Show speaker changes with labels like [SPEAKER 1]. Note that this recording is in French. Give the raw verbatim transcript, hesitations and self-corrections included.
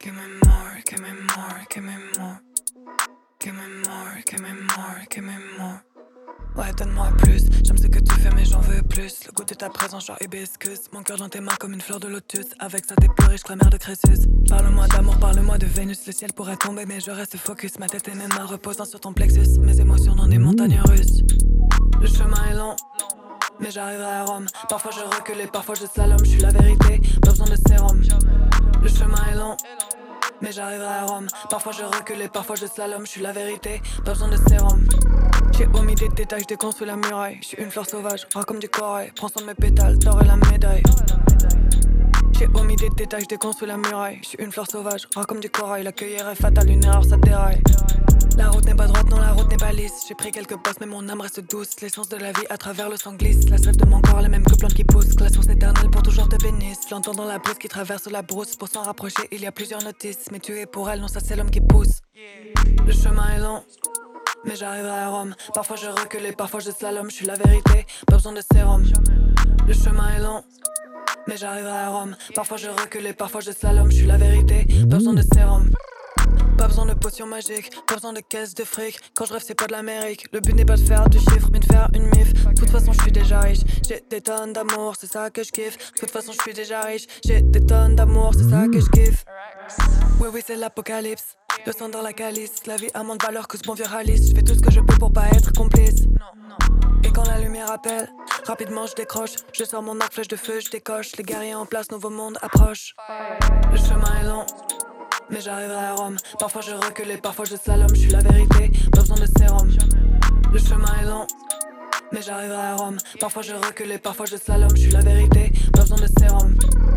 [SPEAKER 1] give me more, give me more, give me more. Give me more, give me more, give me more. Ouais, donne-moi plus, j'aime ce que tu fais mais j'en veux plus. Le goût de ta présence genre hibiscus. Mon cœur dans tes mains comme une fleur de lotus. Avec ça t'es plus riche que la mère de Crésus. Parle-moi d'amour, parle-moi de Vénus. Le ciel pourrait tomber mais je reste focus. Ma tête et mes mains reposant sur ton plexus. Mes émotions dans des montagnes russes. Le chemin est long, mais j'arriverai à Rome. Parfois je recule et parfois je slalom. Je suis la vérité, pas besoin de sérum. Le chemin est long, mais j'arriverai à Rome. Parfois je recule et parfois je slalom. Je suis la vérité, pas besoin de sérum. J'ai omis des détails, je déconstruis la muraille. Je suis une fleur sauvage, rare comme du corail. Prends soin de mes pétales, t'aurais la médaille. J'ai omis des détails, je déconstruis la muraille. Je suis une fleur sauvage, rare comme du corail. La cueillère est fatale, une erreur ça déraille. La route n'est pas droite, non la route n'est pas lisse. J'ai pris quelques bosses mais mon âme reste douce. L'essence de la vie à travers le sang glisse. La sève de mon corps, les mêmes que plantes qui poussent. Que la source éternelle pour toujours te bénisse. L'entends dans la brousse qui traverse la brousse. Pour s'en rapprocher, il y a plusieurs notices. Mais tu es pour elle, non ça c'est l'homme qui pousse. Le chemin est long, mais j'arriverai à Rome. Parfois je recule et parfois je slalom. Je suis la vérité, pas besoin de sérum. Le chemin est long, mais j'arriverai à Rome. Parfois je recule et parfois je slalom. Je suis la vérité, pas besoin de sérum. Pas besoin de potions magiques, pas besoin de caisse de fric. Quand je rêve c'est pas de l'Amérique. Le but n'est pas de faire du chiffre, mais de faire une mif. De toute façon je suis déjà riche, j'ai des tonnes d'amour, c'est ça que je kiffe. De toute façon je suis déjà riche, j'ai des tonnes d'amour, c'est ça que je kiffe. Oui oui c'est l'apocalypse, le sang dans la calice. La vie a moins de valeur que ce bon vieux ralice. Je fais tout ce que je peux pour pas être complice. Et quand la lumière appelle, rapidement je décroche. Je sors mon arc flèche de feu, je décoche. Les guerriers en place, nouveau monde approche. Le chemin est long, mais j'arriverai à Rome. Parfois je recule et parfois je slalom. Je suis la vérité, pas besoin de sérum. Le chemin est long, mais j'arriverai à Rome. Parfois je recule et parfois je slalom. Je suis la vérité, pas besoin de sérum.